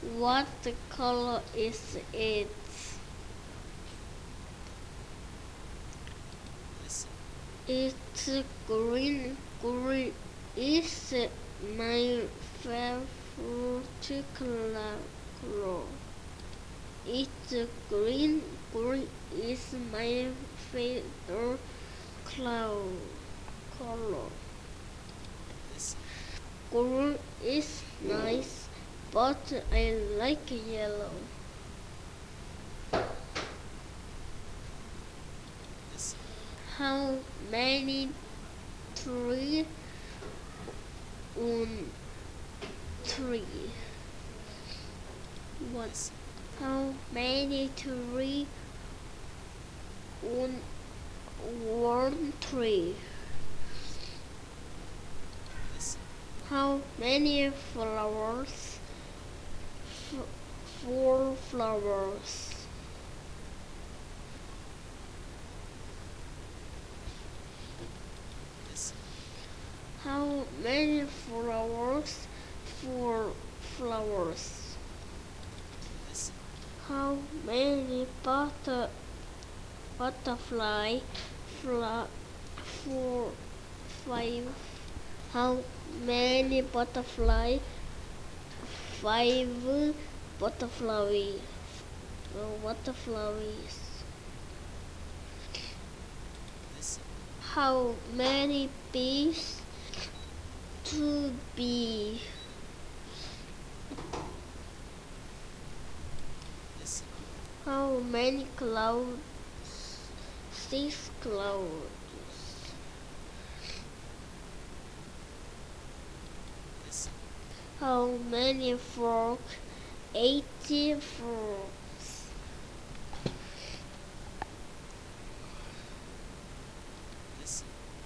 What color is it? It's green. Green is my favorite color. It's green. Green is my favorite color. Green is nice, but I like yellow. How many trees on tree? What? How many trees on one tree? How many flowers? Four flowers. How many flowers? Four flowers. How many butterfly? Four, five. How many butterfly? Five butterfly. Butterflies. How many bees? Two bees. How many clouds? Six clouds. How many frogs? 80 frogs.